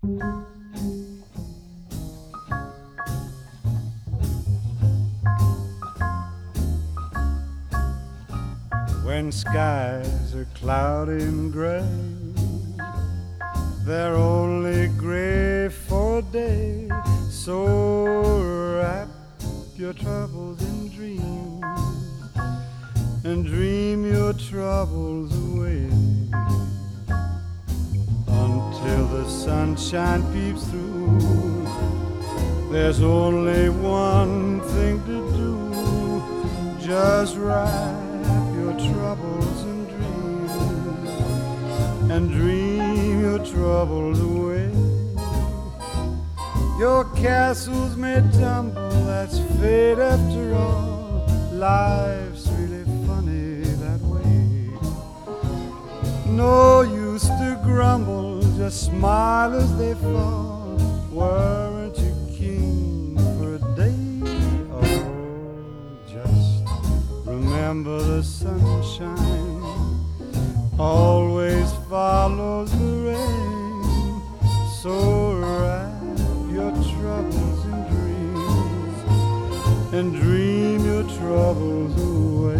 When skies are cloudy and gray, they're only gray for a day. So wrap your troubles in dreams and dream your troubles away until the sunshine peeps through. There's only one thing to do, just wrap your troubles in dreams and dream your troubles away. Your castles may tumble, that's fate after all. Life's really funny that way. No use to grumble, just smile as they fall. Weren't you king for a day? Oh, just remember the sunshine always follows the rain. So wrap your troubles in dreams and dream your troubles away.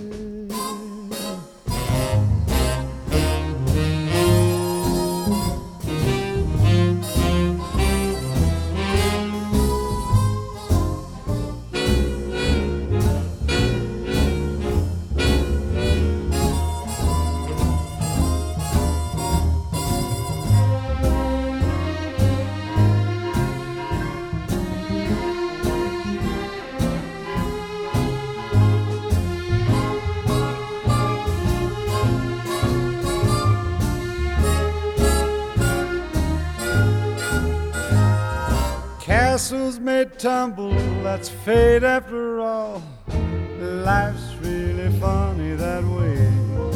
Castles may tumble, that's fate after all. Life's really funny that way.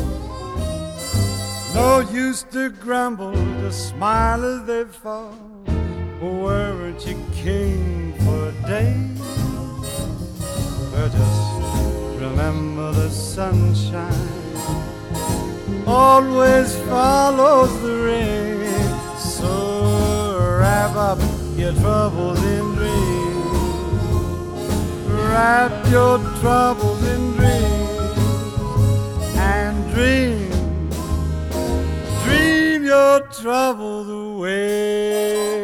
No use to grumble, just smile as they fall. Weren't you king for a day? Well, just remember the sunshine always follows the rain. So wrap up your troubles in dreams, wrap your troubles in dreams, and dream your troubles away.